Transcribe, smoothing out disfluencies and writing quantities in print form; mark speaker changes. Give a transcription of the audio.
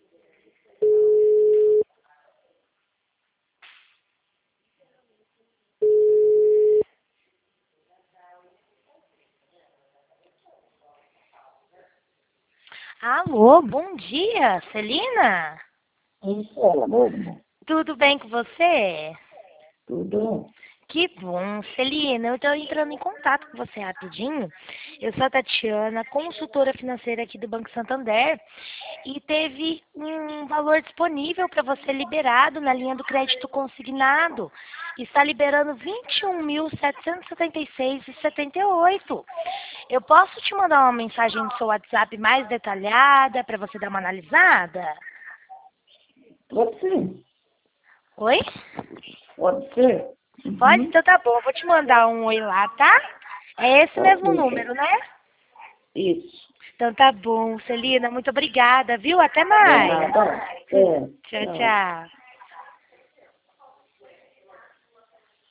Speaker 1: Alô, bom dia, Celina?
Speaker 2: Isso, ela mesmo.
Speaker 1: Tudo bem com você?
Speaker 2: Tudo.
Speaker 1: Que bom, Celina, eu estou entrando em contato com você rapidinho. Eu sou a Tatiana, consultora financeira aqui do Banco Santander, e teve um valor disponível para você liberado na linha do crédito consignado. Está liberando 21.776,78. Eu posso te mandar uma mensagem no seu WhatsApp mais detalhada para você dar uma analisada?
Speaker 2: Pode ser.
Speaker 1: Oi?
Speaker 2: Pode ser.
Speaker 1: Pode?
Speaker 2: Uhum.
Speaker 1: Então tá bom, eu vou te mandar um oi lá, tá? É esse mesmo
Speaker 2: Ok.
Speaker 1: número, né?
Speaker 2: Isso.
Speaker 1: Então tá bom, Celina, muito obrigada, viu? Até
Speaker 2: De
Speaker 1: mais.
Speaker 2: nada. É.
Speaker 1: Tchau,
Speaker 2: Tchau.
Speaker 1: tchau.